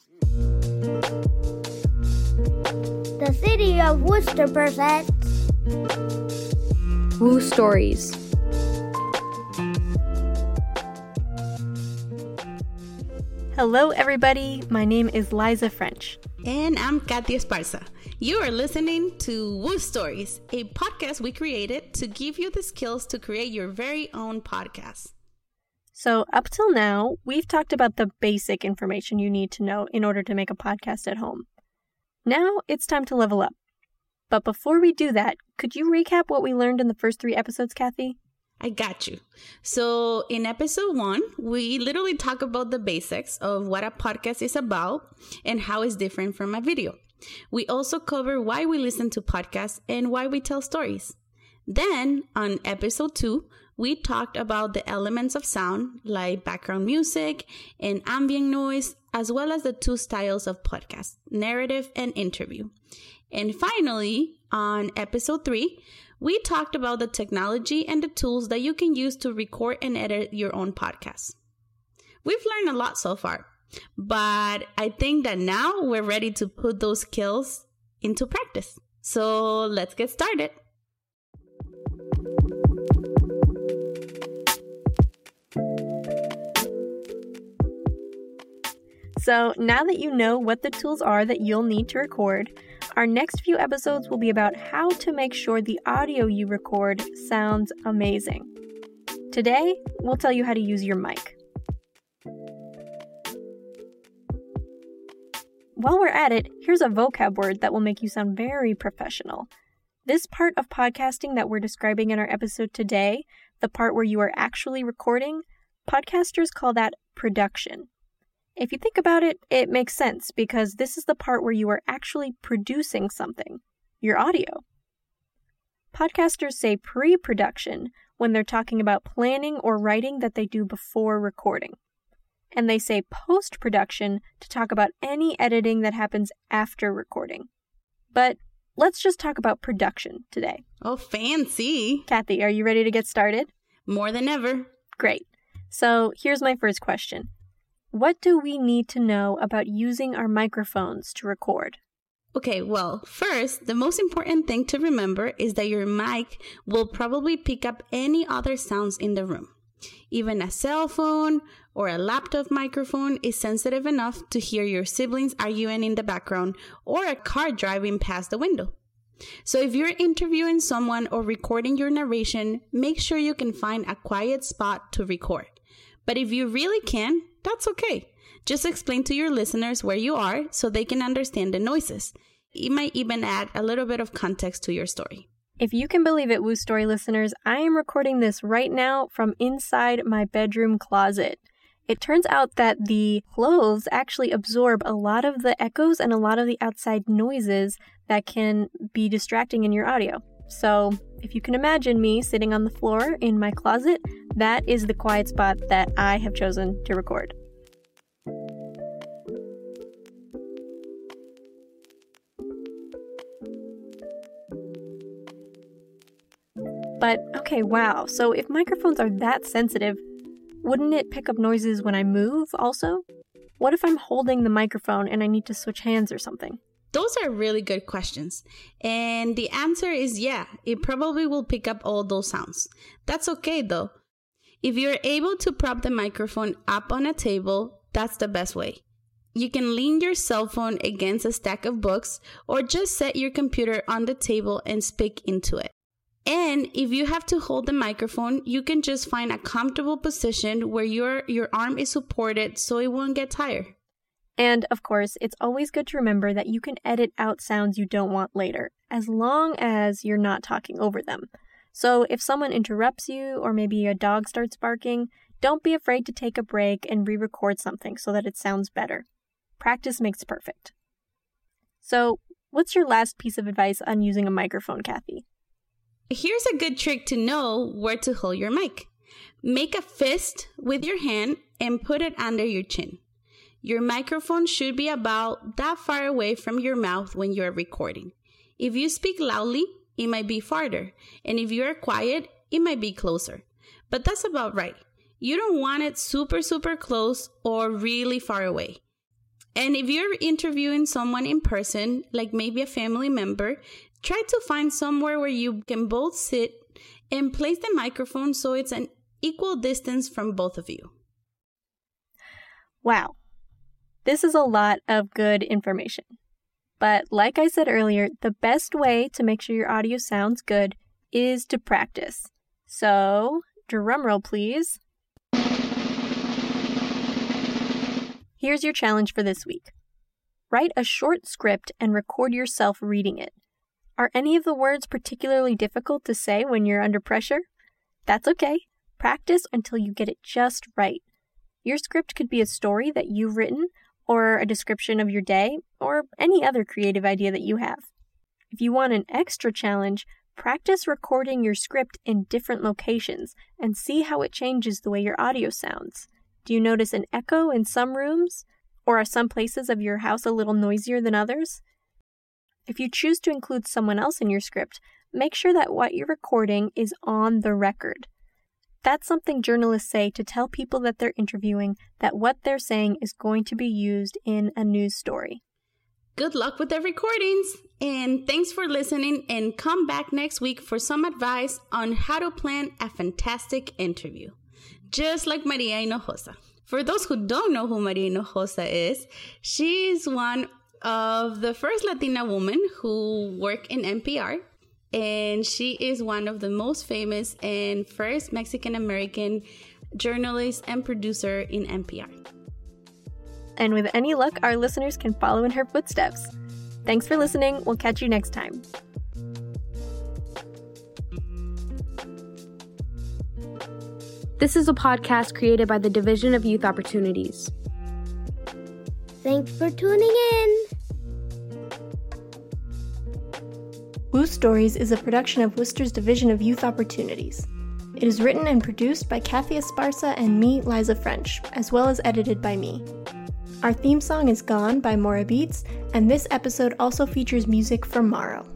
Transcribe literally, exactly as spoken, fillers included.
The City of Worcester presents Woo Stories. Hello everybody, my name is Liza French. And I'm Katia Esparza. You are listening to Woo Stories, a podcast we created to give you the skills to create your very own podcast. So up till now, we've talked about the basic information you need to know in order to make a podcast at home. Now it's time to level up. But before we do that, could you recap what we learned in the first three episodes, Kathy? I got you. So in episode one, we literally talk about the basics of what a podcast is about and how it's different from a video. We also cover why we listen to podcasts and why we tell stories. Then on episode two, we talked about the elements of sound like background music and ambient noise, as well as the two styles of podcast, narrative and interview. And finally, on episode three, we talked about the technology and the tools that you can use to record and edit your own podcast. We've learned a lot so far, but I think that now we're ready to put those skills into practice. So let's get started. So now that you know what the tools are that you'll need to record, our next few episodes will be about how to make sure the audio you record sounds amazing. Today, we'll tell you how to use your mic. While we're at it, here's a vocab word that will make you sound very professional. This part of podcasting that we're describing in our episode today, the part where you are actually recording, podcasters call that production. If you think about it, it makes sense because this is the part where you are actually producing something, your audio. Podcasters say pre-production when they're talking about planning or writing that they do before recording. And they say post-production to talk about any editing that happens after recording. But let's just talk about production today. Oh, fancy. Kathy, are you ready to get started? More than ever. Great. So here's my first question. What do we need to know about using our microphones to record? Okay, well, first, the most important thing to remember is that your mic will probably pick up any other sounds in the room. Even a cell phone or a laptop microphone is sensitive enough to hear your siblings arguing in the background or a car driving past the window. So if you're interviewing someone or recording your narration, make sure you can find a quiet spot to record. But if you really can, that's okay. Just explain to your listeners where you are so they can understand the noises. It might even add a little bit of context to your story. If you can believe it, Woo Story listeners, I am recording this right now from inside my bedroom closet. It turns out that the clothes actually absorb a lot of the echoes and a lot of the outside noises that can be distracting in your audio. So if you can imagine me sitting on the floor in my closet, that is the quiet spot that I have chosen to record. But, okay, wow, so if microphones are that sensitive, wouldn't it pick up noises when I move also? What if I'm holding the microphone and I need to switch hands or something? Those are really good questions. And the answer is yeah, it probably will pick up all those sounds. That's okay though. If you're able to prop the microphone up on a table, that's the best way. You can lean your cell phone against a stack of books or just set your computer on the table and speak into it. And if you have to hold the microphone, you can just find a comfortable position where your, your arm is supported so it won't get tired. And, of course, it's always good to remember that you can edit out sounds you don't want later, as long as you're not talking over them. So if someone interrupts you, or maybe a dog starts barking, don't be afraid to take a break and re-record something so that it sounds better. Practice makes perfect. So, what's your last piece of advice on using a microphone, Kathy? Here's a good trick to know where to hold your mic. Make a fist with your hand and put it under your chin. Your microphone should be about that far away from your mouth when you're recording. If you speak loudly, it might be farther. And if you're quiet, it might be closer. But that's about right. You don't want it super, super close or really far away. And if you're interviewing someone in person, like maybe a family member, try to find somewhere where you can both sit and place the microphone so it's an equal distance from both of you. Wow. This is a lot of good information. But like I said earlier, the best way to make sure your audio sounds good is to practice. So, drumroll please. Here's your challenge for this week. Write a short script and record yourself reading it. Are any of the words particularly difficult to say when you're under pressure? That's okay. Practice until you get it just right. Your script could be a story that you've written, or a description of your day, or any other creative idea that you have. If you want an extra challenge, practice recording your script in different locations and see how it changes the way your audio sounds. Do you notice an echo in some rooms? Or are some places of your house a little noisier than others? If you choose to include someone else in your script, make sure that what you're recording is on the record. That's something journalists say to tell people that they're interviewing that what they're saying is going to be used in a news story. Good luck with the recordings, and thanks for listening, and come back next week for some advice on how to plan a fantastic interview. Just like Maria Hinojosa. For those who don't know who Maria Hinojosa is, she's one of the first Latina women who work in N P R, and she is one of the most famous and first Mexican-American journalists and producer in N P R. And with any luck, our listeners can follow in her footsteps. Thanks for listening. We'll catch you next time. This is a podcast created by the Division of Youth Opportunities. Thanks for tuning in. Woo Stories is a production of Worcester's Division of Youth Opportunities. It is written and produced by Kathy Esparza and me, Liza French, as well as edited by me. Our theme song is Gone by Mora Beats, and this episode also features music from Morrow.